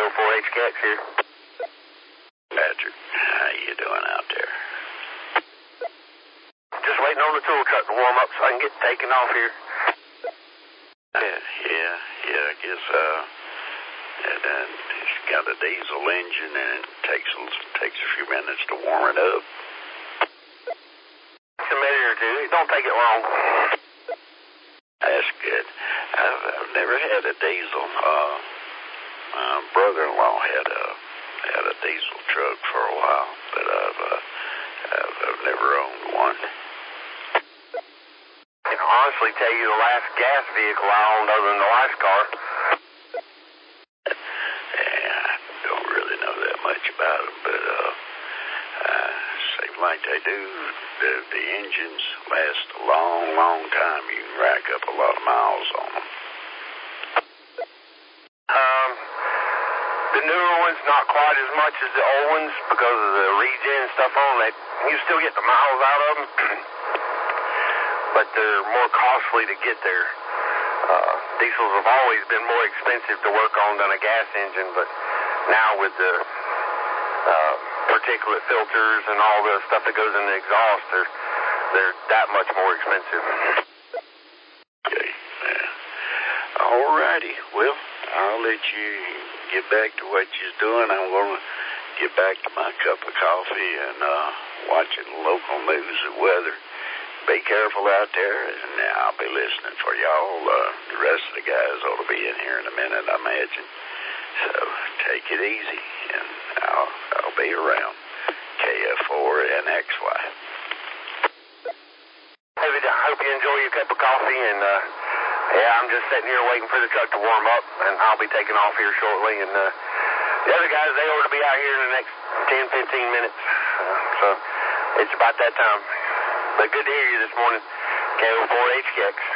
KO4HKX here. Patrick, how you doing out there? Just waiting on the tool truck to warm up so I can get taken off here. Yeah, I guess, it's got a diesel engine and it takes a few minutes to warm it up. It's a minute or two. It don't take it long. That's good. I've never had a diesel. My brother-in-law had a diesel truck for a while, but I've never owned one. I can honestly tell you the last gas vehicle I owned other than the last car. Yeah, I don't really know that much about them, but seems like they do. The engines last a long time. You can rack up a lot of miles on them. The newer ones, not quite as much as the old ones because of the regen and stuff on them. You still get the miles out of them, but they're more costly to get there. Diesels have always been more expensive to work on than a gas engine, but now with the particulate filters and all the stuff that goes in the exhaust, they're that much more expensive. Okay, yeah. All righty. Well, I'll let you get back to what you're doing. I'm going to get back to my cup of coffee and watching local news and weather. Be careful out there, and I'll be listening for y'all. The rest of the guys ought to be in here in a minute, I imagine. So take it easy, and I'll be around. KF4 and XY. Hey, I hope you enjoy your cup of coffee, and I'm just sitting here waiting for the truck to warm up, and I'll be taking off here shortly, and the other guys, they ought to be out here in the next 10, 15 minutes, so it's about that time. But good to hear you this morning, KO4HKX.